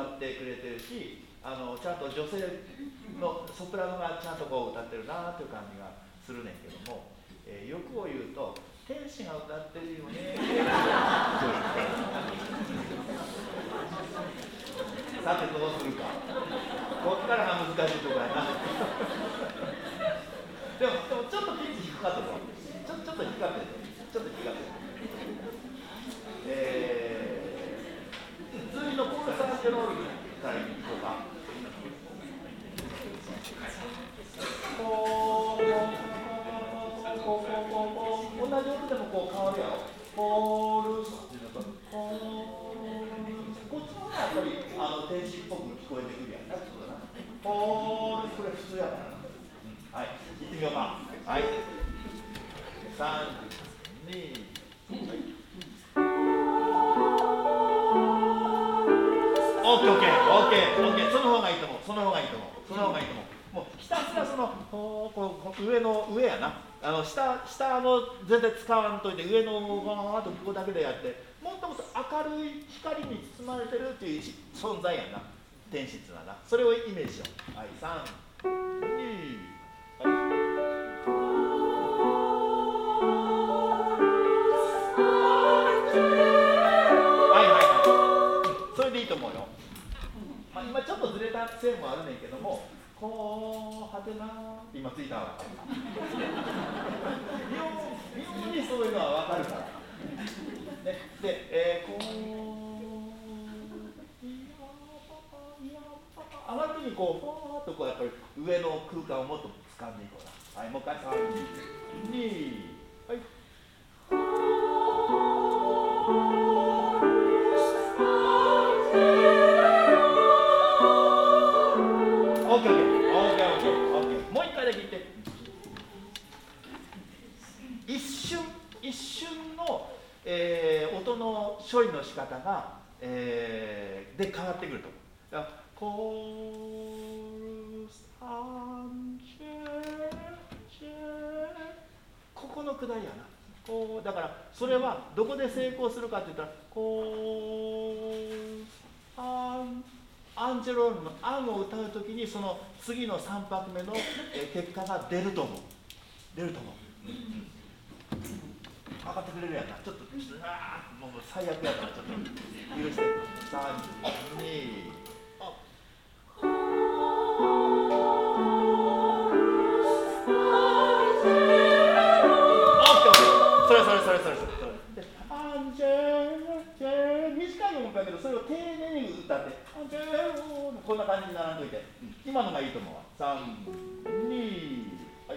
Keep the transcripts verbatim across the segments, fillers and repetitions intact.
ってくれてるし、あのちゃんと女性のソプラノがちゃんとこう歌ってるなという感じがするねんけども、えー、欲を言うと天使が歌ってるよねさてどうするか、こっからが難しいところやなでも、でもちょっとピッチ低かったぞ、ちょちょっと低かったよ、ちょっと低かったよ。えー、次のポール・サンジェロールからいこうか。こう、こう、こう、こう、こう、同じ音でもこう変わるやろ。ポールスっていうのと、こう、こっちの方がやっぱりあの天使っぽく聞こえてくるやんな、ちょっとな。ポール、これ普通やからな。うん、はい、行ってみようか。はい。さん、に、はい。オッケーオッケーオッケーオッケー、その方がいいと思う、その方がいいと思う、その方がいいと思う。もうひたすらそのこう上の上やな、あの下下の全然使わんといて上のわーっとここだけでやって、もっともっと明るい光に包まれてるっていう存在やな、天使っていうのはな。それをイメージしよう。はい、さん、に、はいはいはいはい、それでいいと思うよ。まあ、今ちょっとずれた線もあるねんけども、こうはてなって今ついたわ妙にそういうのは分かるから、ね、で、えー、こうあまりにこうふわーっとこうやっぱり上の空間をもっと掴んでいこうな。はい、もう一回さん、に、はい。オッケーオッケーオッケーオッケーオッケー、もう一回だけ言って。一瞬一瞬の、えー、音の処理の仕方が、えー、で変わってくると。だからコールサンチェチェ、ここのくだりやな。こうだからそれはどこで成功するかって言ったら、コールサンアンジェロールの「アン」を歌うときにその次のさん拍目の結果が出ると思う、出ると思う、うんうん、分かってくれるやんな。ちょっとあーもう最悪やからちょっと許して。さん、に、あそれそれそれそれそれアンジェル短い音だけど、それを丁寧に歌ってアンジェルこんな感じにならんといて、うん、今のがいいと思うわ。さん、に、はい。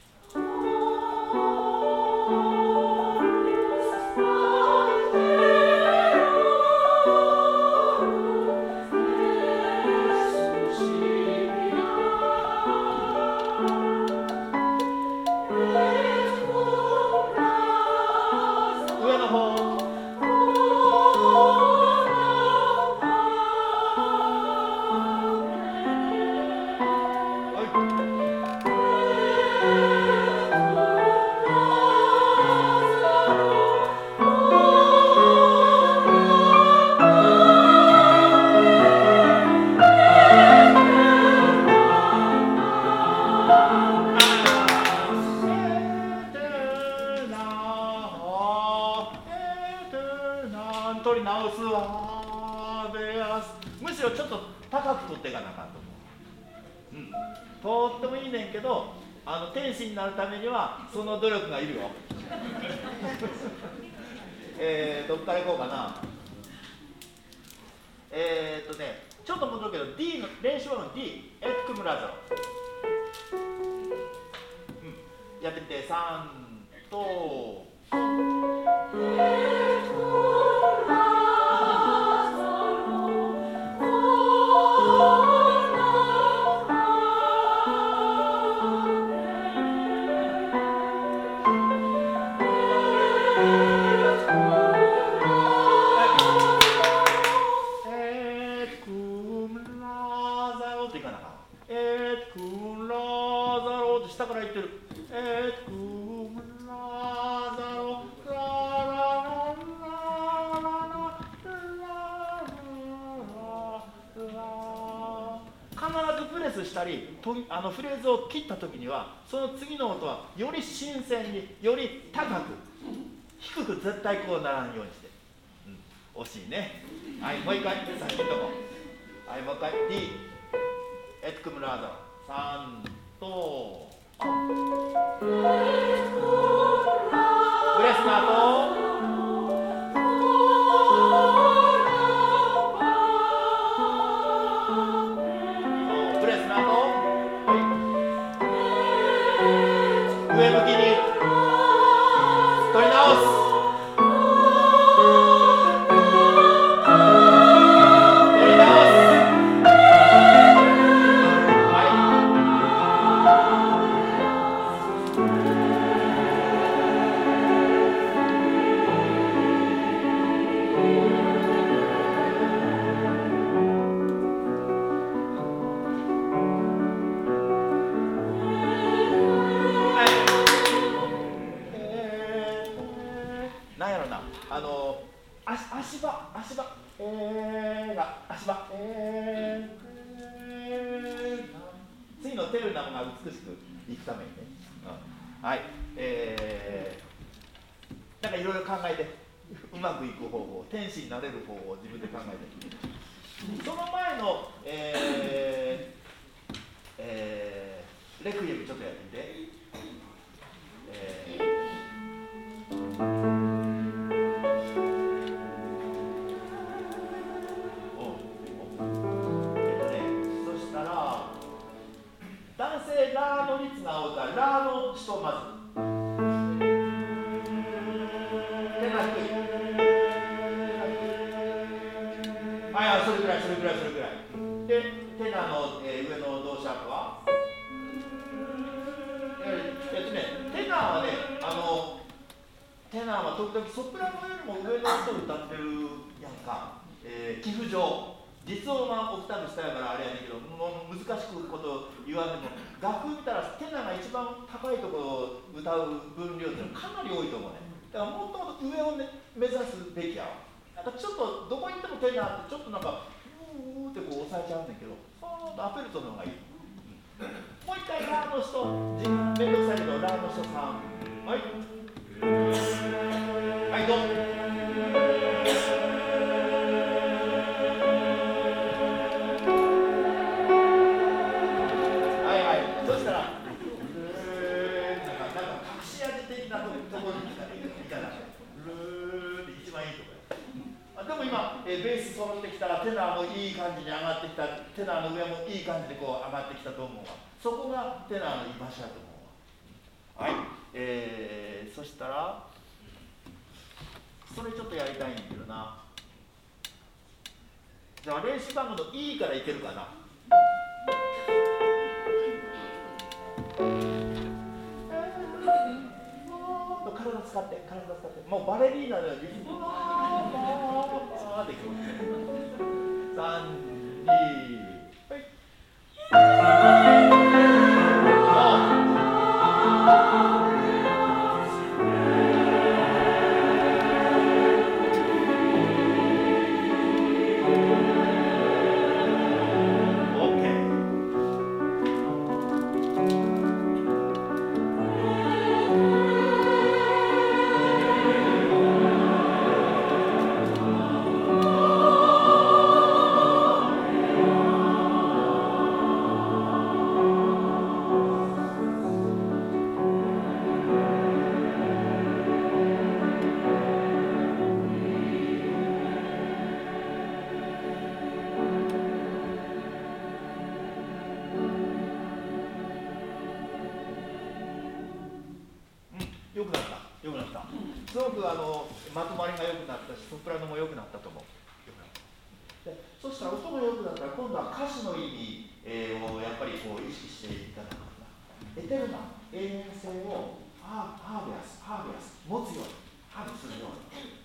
むしろちょっと高く取っていかなあかんと思う、うん、とってもいいねんけど、あの天使になるためにはその努力がいるよえーどっから行こうかな。えーっとねちょっと戻るけど D の練習の D エックムラザロ、うん、やってみて。さんと下から言ってる。えー、クムラザロラララララララララずプレスしたりとあのフレーズを切った時にはその次の音はより新鮮により高く低く絶対こうならんようにして、うん、惜しいね。はい、もう一回さっきのとこはい、もう一回 D エックムラードさんとブレスの後上向きに取り直す。取り直す。はい。なんやろな、あの足足場足場えーが足場えー次のテルナムが美しくいくためにね、うん、はい、えー、なんかいろいろ考えてうまくいく方法、天使になれる方法を自分で考えて、その前の、えーえー、レクイエムちょっとやってみて、えー男性ラーの率が多いからラーの人をまず手が低い、はい、それぐらいそれぐらいそれぐらいでテナーの、えー、上の同シャープはえー、えっとねテナーはねあのテナーは時々ソプラノよりも上の人を歌ってるやんか、えー、寄付上実音はオクターブ下やからあれやねんけど、もう難しくこと言わんでも、楽譜見たらテナーが一番高いところを歌う分量っていうのはかなり多いと思うね。だからもっともっと上を、ね、目指すべきやわ。なんかちょっとどこ行ってもテナーってちょっとなんかうーってこう押さえちゃうんだけど、そうアペルトの方がいい。うん、もう一回ラーの人、時間めんどくさいけどラーの人さん、はいはいどうぞ。でも今、えー、ベース揃ってきたらテナーもいい感じに上がってきた、テナーの上もいい感じでこう上がってきたと思うわ。そこがテナーの居場所だと思うわ。はい、えー、そしたらそれちょっとやりたいんだけどな。じゃあ練習番号の E からいけるかな。体使って体使ってもうバレリーナのようにあーできます。さん、に、良くなった、良くなった。すごくあのまとまりが良くなったし、ソプラノも良くなったと思う。でそしたら音が良くなったら、今度は歌詞の意味、えー、をやっぱりこう意識していかなかった。エテルナ、永遠性をハービアス、ハービアス、持つように、ハーブするように。